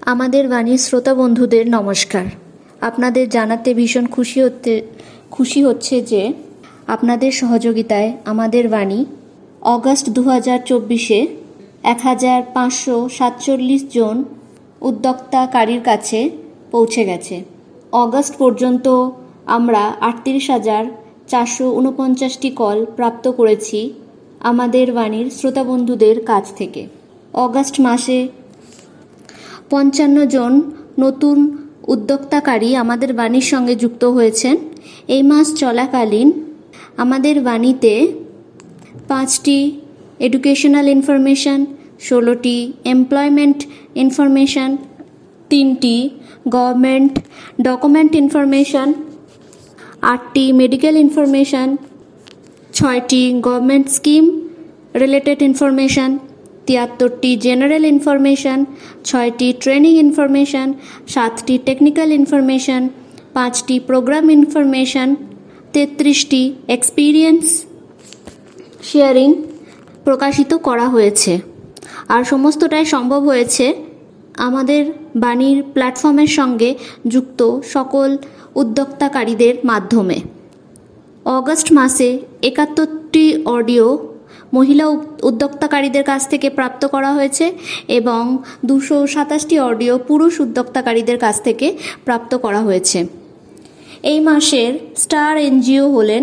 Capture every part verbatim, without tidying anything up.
আমাদের বাণীর শ্রোতা বন্ধুদের নমস্কার। আপনাদের জানাতে ভীষণ খুশি হতে খুশি হচ্ছে যে আপনাদের সহযোগিতায় আমাদের বাণী অগস্ট দু হাজার চব্বিশে এক হাজার পাঁচশো সাতচল্লিশ জন উদ্যোক্তাকারীর কাছে পৌঁছে গেছে। অগস্ট পর্যন্ত আমরা আটত্রিশ হাজার চারশো উনপঞ্চাশটি কল প্রাপ্ত করেছি আমাদের বাণীর শ্রোতা বন্ধুদের কাছ থেকে। অগস্ট মাসে পঞ্চান্ন জন নতুন উদ্যোক্তাকারী আমাদের বাণীর সঙ্গে যুক্ত হয়েছেন। এই মাস চলাকালীন আমাদের বাণীতে পাঁচটি এডুকেশনাল ইনফরমেশান, ষোলোটি এমপ্লয়মেন্ট ইনফরমেশান, তিনটি গভর্নমেন্ট ডকুমেন্ট ইনফরমেশান, আটটি মেডিকেল ইনফরমেশান, ছয়টি গভর্নমেন্ট স্কিম রিলেটেড ইনফরমেশান, তিয়াত্তরটি জেনারেল ইনফরমেশান, ছয়টি ট্রেনিং ইনফরমেশান, সাতটি টেকনিক্যাল ইনফরমেশান, পাঁচটি প্রোগ্রাম ইনফরমেশান, তেত্রিশটি এক্সপিরিয়েন্স শেয়ারিং প্রকাশিত করা হয়েছে। আর সমস্তটাই সম্ভব হয়েছে আমাদের বাণীর প্ল্যাটফর্মের সঙ্গে যুক্ত সকল উদ্যোক্তাকারীদের মাধ্যমে। অগস্ট মাসে একাত্তরটি অডিও মহিলা উদ্যোক্তাকারীদের কাছ থেকে প্রাপ্ত করা হয়েছে এবং দুশো সাতাশটি অডিও পুরুষ উদ্যোক্তাকারীদের কাছ থেকে প্রাপ্ত করা হয়েছে। এই মাসের স্টার এনজিও হলেন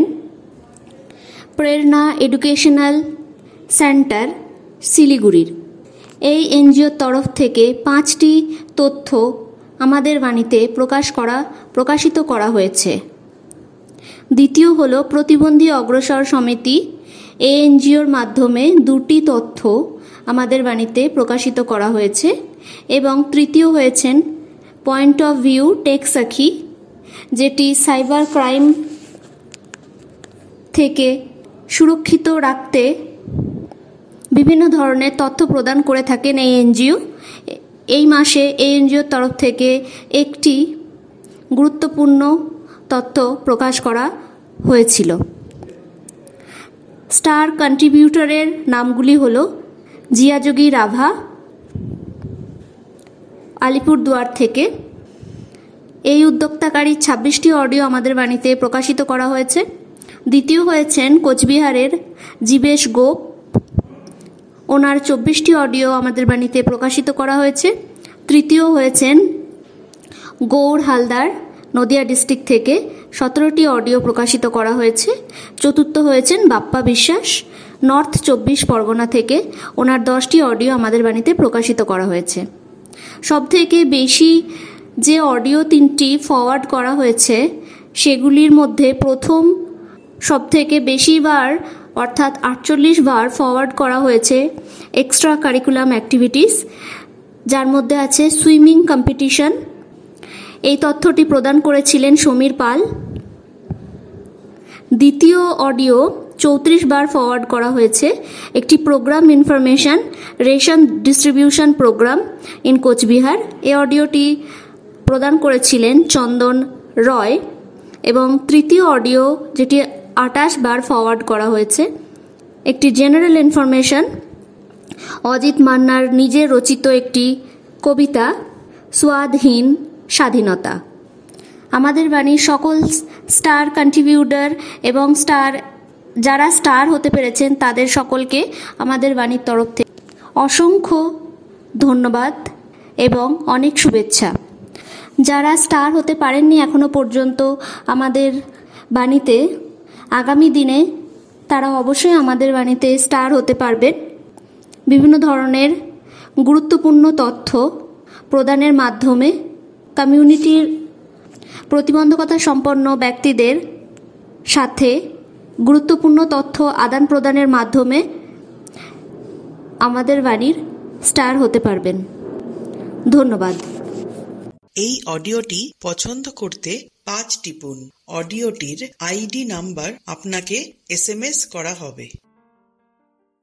প্রেরণা এডুকেশনাল সেন্টার শিলিগুড়ির। এই এনজিওর তরফ থেকে পাঁচটি তথ্য আমাদের বাণীতে প্রকাশ করা প্রকাশিত করা হয়েছে। দ্বিতীয় হলো প্রতিবন্ধী অগ্রসর সমিতি। এই এনজিওর মাধ্যমে দুটি তথ্য আমাদের বাণীতে প্রকাশিত করা হয়েছে। এবং তৃতীয় হয়েছেন পয়েন্ট অফ ভিউ টেক সখী, যেটি সাইবার ক্রাইম থেকে সুরক্ষিত রাখতে বিভিন্ন ধরনের তথ্য প্রদান করে থাকেন এই এনজিও। এই মাসে এই এনজিওর তরফ থেকে একটি গুরুত্বপূর্ণ তথ্য প্রকাশ করা হয়েছিল। স্টার কন্ট্রিবিউটরের নামগুলি হল জিয়াযোগী রাভা, আলিপুরদুয়ার থেকে। এই উদ্যোক্তাকারীর ছাব্বিশটি অডিও আমাদের বাণীতে প্রকাশিত করা হয়েছে। দ্বিতীয় হয়েছেন কোচবিহারের জীবেশ গোপ, ওনার চব্বিশটি অডিও আমাদের বাণীতে প্রকাশিত করা হয়েছে। তৃতীয় হয়েছেন গৌর হালদার, নদিয়া ডিস্ট্রিক্ট থেকে, সতেরোটি অডিও প্রকাশিত করা হয়েছে। চতুর্থ হয়েছেন বাপ্পা বিশ্বাস, নর্থ চব্বিশ পরগনা থেকে, ওনার দশটি অডিও আমাদের বাণীতে প্রকাশিত করা হয়েছে। সবথেকে বেশি যে অডিও তিনটি ফরওয়ার্ড করা হয়েছে সেগুলির মধ্যে প্রথম সবথেকে বেশিবার অর্থাৎ আটচল্লিশ বার ফরওয়ার্ড করা হয়েছে এক্সট্রা কারিকুলাম অ্যাক্টিভিটিস, যার মধ্যে আছে সুইমিং কম্পিটিশন। এই তথ্যটি প্রদান করেছিলেন সমীর পাল। দ্বিতীয় অডিও চৌত্রিশ বার ফরওয়ার্ড করা হয়েছে একটি programme information, ration distribution programme in Cooch Behar. এই অডিওটি প্রদান করেছিলেন চন্দন রয়। এবং তৃতীয় অডিও, যেটি আটাশ বার ফরওয়ার্ড করা হয়েছে, একটি জেনারেল ইনফরমেশান, অজিত মান্নার নিজের রচিত একটি কবিতা স্বাদহীন স্বাধীনতা। আমাদের বাণীর সকল স্টার কন্ট্রিবিউটর এবং স্টার যারা স্টার হতে পেরেছেন তাদের সকলকে আমাদের বাণীর তরফ থেকে অসংখ্য ধন্যবাদ এবং অনেক শুভেচ্ছা। যারা স্টার হতে পারেননি এখনো পর্যন্ত আমাদের বাণীতে, আগামী দিনে তারা অবশ্যই আমাদের বাণীতে স্টার হতে পারবেন। বিভিন্ন ধরনের গুরুত্বপূর্ণ তথ্য প্রদানের মাধ্যমে কমিউনিটির প্রতিবন্ধকতা সম্পন্ন ব্যক্তিদের সাথে গুরুত্বপূর্ণ তথ্য আদান প্রদানের মাধ্যমে আমাদের বাণীর স্টার হতে পারবেন। ধন্যবাদ। এই অডিওটি পছন্দ করতে পাঁচ টিপুন। অডিওটির আইডি নাম্বার আপনাকে এস এম এস করা হবে।